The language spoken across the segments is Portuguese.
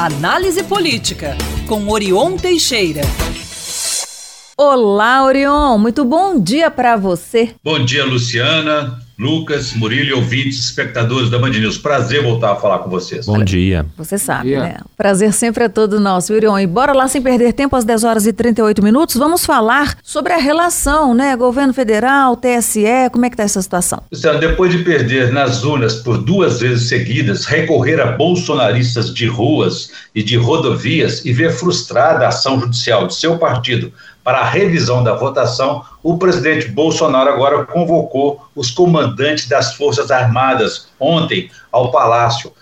Análise Política, com Orion Teixeira. Olá, Orion, muito bom dia para você. Bom dia, Luciana, Lucas, Murilo, ouvintes, espectadores da Band News. Prazer voltar a falar com vocês. Bom dia. Você sabe, né? Prazer sempre é todo nosso, Orion. E bora lá, sem perder tempo, às 10 horas e 38 minutos, vamos falar sobre a relação, né? Governo federal, TSE, como é que tá essa situação? Luciana, depois de perder nas urnas por 2 vezes seguidas, recorrer a bolsonaristas de ruas e de rodovias e ver frustrada a ação judicial de seu partido para a revisão da votação, o presidente Bolsonaro agora convocou os comandantes das Forças Armadas ontem ao Palácio.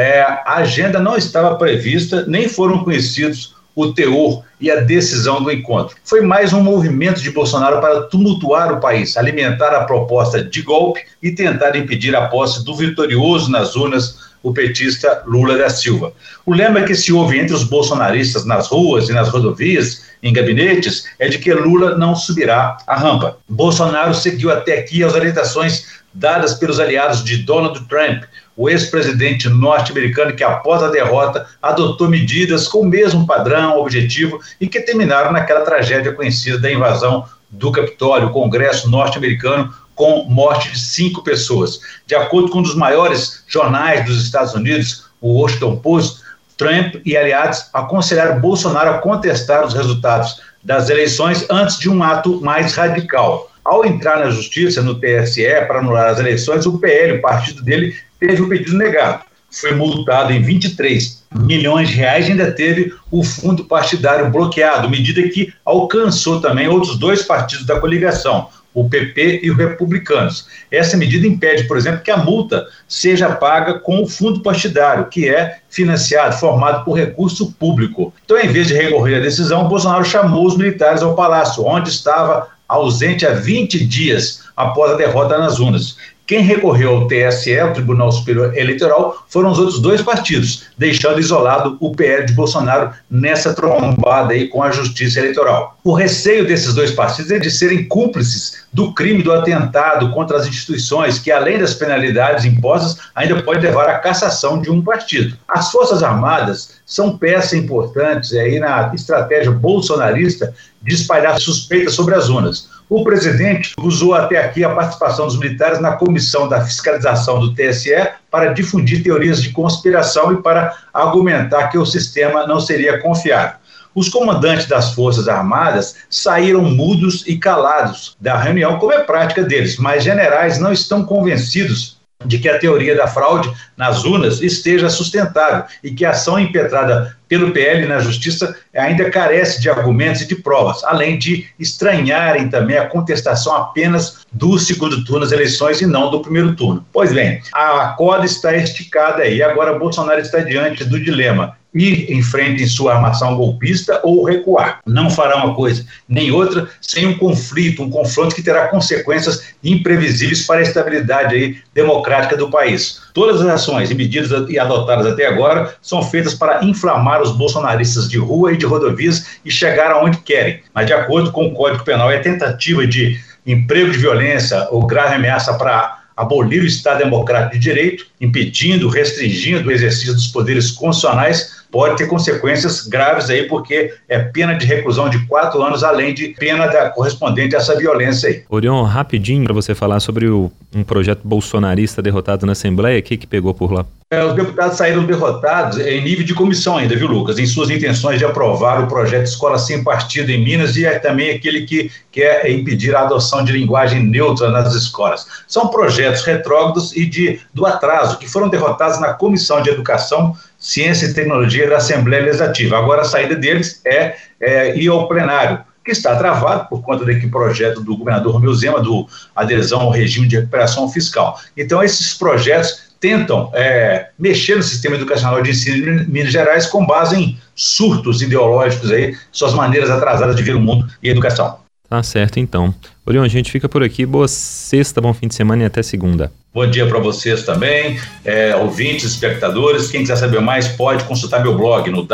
A agenda não estava prevista, nem foram conhecidos o teor e a decisão do encontro. Foi mais um movimento de Bolsonaro para tumultuar o país, alimentar a proposta de golpe e tentar impedir a posse do vitorioso nas urnas, o petista Lula da Silva. O lema que se ouve entre os bolsonaristas nas ruas e nas rodovias, em gabinetes, é de que Lula não subirá a rampa. Bolsonaro seguiu até aqui as orientações dadas pelos aliados de Donald Trump, o ex-presidente norte-americano que, após a derrota, adotou medidas com o mesmo padrão, objetivo e que terminaram naquela tragédia conhecida da invasão do Capitólio, o Congresso norte-americano, com morte de 5 pessoas. De acordo com um dos maiores jornais dos Estados Unidos, o Washington Post, Trump e aliados aconselharam Bolsonaro a contestar os resultados das eleições antes de um ato mais radical. Ao entrar na justiça, no TSE, para anular as eleições, o PL, o partido dele, teve o pedido negado. Foi multado em 23 milhões de reais e ainda teve o fundo partidário bloqueado, medida que alcançou também outros 2 partidos da coligação, o PP e os Republicanos. Essa medida impede, por exemplo, que a multa seja paga com o fundo partidário, que é financiado, formado por recurso público. Então, em vez de recorrer à decisão, Bolsonaro chamou os militares ao Palácio, onde estava ausente há 20 dias após a derrota nas urnas. Quem recorreu ao TSE, o Tribunal Superior Eleitoral, foram os outros 2 partidos, deixando isolado o PL de Bolsonaro nessa trombada aí com a Justiça Eleitoral. O receio desses 2 partidos é de serem cúmplices do crime do atentado contra as instituições, que além das penalidades impostas, ainda pode levar à cassação de um partido. As Forças Armadas são peças importantes aí na estratégia bolsonarista de espalhar suspeitas sobre as urnas. O presidente usou até aqui a participação dos militares na comissão da fiscalização do TSE para difundir teorias de conspiração e para argumentar que o sistema não seria confiável. Os comandantes das Forças Armadas saíram mudos e calados da reunião, como é prática deles, mas generais não estão convencidos de que a teoria da fraude nas urnas esteja sustentável e que a ação impetrada pelo PL na Justiça ainda carece de argumentos e de provas, além de estranharem também a contestação apenas do segundo turno das eleições e não do primeiro turno. Pois bem, a corda está esticada aí, agora Bolsonaro está diante do dilema: ir em frente em sua armação golpista ou recuar. Não fará uma coisa nem outra sem um conflito, um confronto que terá consequências imprevisíveis para a estabilidade aí democrática do país. Todas as ações e medidas adotadas até agora são feitas para inflamar os bolsonaristas de rua e de rodovias e chegar aonde querem. Mas, de acordo com o Código Penal, é tentativa de emprego de violência ou grave ameaça para abolir o Estado Democrático de Direito, impedindo, restringindo o exercício dos poderes constitucionais, pode ter consequências graves aí, porque é pena de reclusão de 4 anos, além de pena correspondente a essa violência aí. Orion, rapidinho para você falar sobre um projeto bolsonarista derrotado na Assembleia, o que pegou por lá? Os deputados saíram derrotados em nível de comissão ainda, viu, Lucas? Em suas intenções de aprovar o projeto Escola Sem Partido em Minas e também aquele que quer impedir a adoção de linguagem neutra nas escolas. São projetos retrógrados e do atraso, que foram derrotados na Comissão de Educação, Ciência e Tecnologia da Assembleia Legislativa. Agora a saída deles é ir ao plenário, que está travado por conta daquele projeto do governador Romeu Zema, do adesão ao regime de recuperação fiscal. Então, esses projetos tentam mexer no sistema educacional de ensino em Minas Gerais com base em surtos ideológicos aí, suas maneiras atrasadas de ver o mundo e a educação. Tá certo, então. Orion, a gente fica por aqui. Boa sexta, bom fim de semana e até segunda. Bom dia para vocês também, ouvintes, espectadores. Quem quiser saber mais pode consultar meu blog no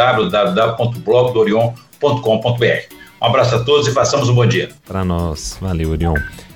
www.blogdoorion.com.br. Um abraço a todos e façamos um bom dia. Para nós. Valeu, Orion.